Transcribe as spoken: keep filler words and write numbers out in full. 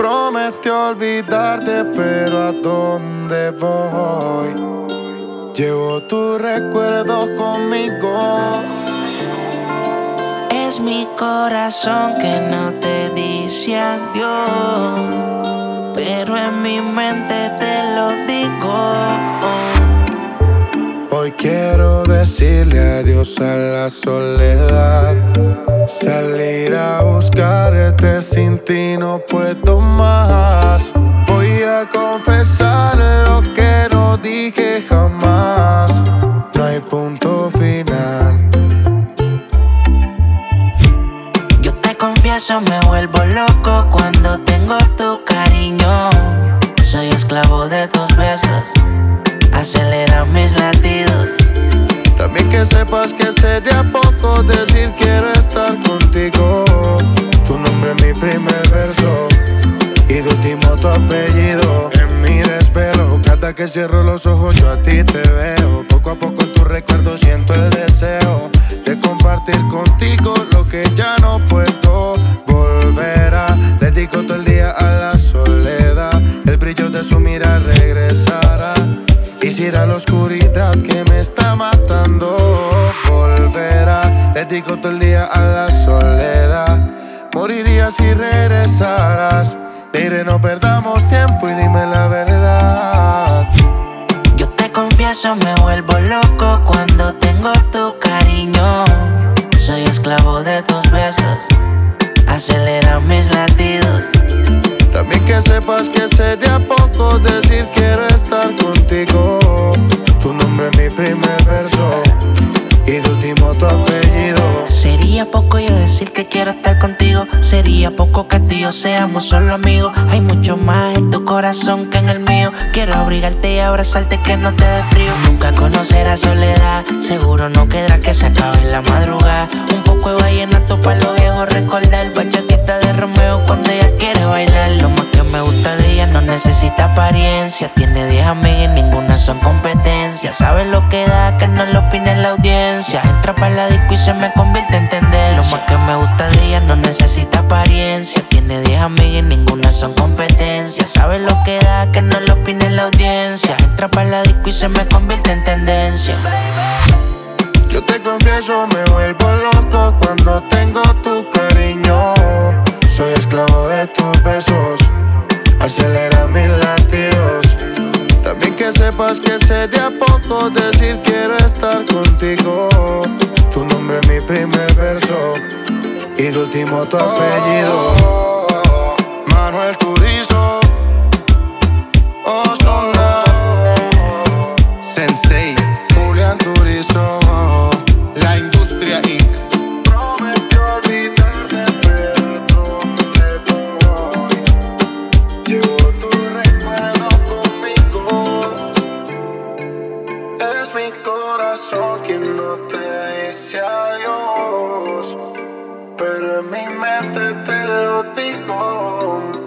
Prometí olvidarte, pero ¿a dónde voy? Llevo tus recuerdos conmigo. Es mi corazón que no te dice adiós, pero en mi mente te lo digo. Hoy quiero decirle adiós a la soledad. Salir a buscarte, sin ti no puedo más. Voy a confesar lo que no dije jamás. No hay punto final. Yo te confieso, me vuelvo loco cuando tengo tu cariño. Soy esclavo de tus besos, acelera mis latidos. También que sepas que sería poco decir quiero estar contigo. Tu nombre es mi primer verso y de último tu apellido. En mi desvelo, cada que cierro los ojos yo a ti te veo. Poco a poco en tu recuerdo siento el deseo de compartir contigo lo que ya no puedo volver a. Dedico todo el día a la soledad, el brillo de su mirada regresará. Quisiera la oscuridad que me está matando volverá. Dedico todo el día a la soledad. Moriría si regresaras. Mire, no perdamos tiempo y dime la verdad. Yo te confieso, me vuelvo loco cuando tengo tu cariño. Soy esclavo de tus besos, acelera mis latidos. También que sepas que sería poco decir quiero estar contigo. Tu nombre es mi primer verso y de último tu apellido. Sería poco yo decir que quiero estar contigo. Sería poco que tú y yo seamos solo amigos. Hay mucho más en tu corazón que en el mío. Quiero abrigarte y abrazarte que no te dé frío. Nunca conocerás soledad, seguro no quedará que se acabe en la madrugada. Un poco de vallenato para los viejos recordar. Bachatita de Romeo cuando ella quiere bailar. Lo más que me gusta de ella no necesita apariencia. Tiene diez amigas y ninguna son competencia. Sabe lo que da, que no lo opine la audiencia. Entra para la disco y se me convierte en tendencia. Lo más que me gusta de ella no necesita apariencia. Tiene diez amigas y ninguna son competencia. Sabe lo que da, que no lo opine la audiencia. Entra para la disco y se me convierte en tendencia. Yo te confieso, me vuelvo loco cuando tengo tu cariño. Soy esclavo de tus besos, acelera mis latidos. También que sepas que sería poco decir quiero estar contigo. Tu nombre es mi primer verso y de último tu apellido. Manuel Turizo, Ozuna, Sensei, Julián Turizo, La Industria incorporated. Prometí olvidarte, pero ¿dónde voy? Llevo tu recuerdo conmigo. Es mi corazón quien no te dice adiós, pero en mi mente te lo digo.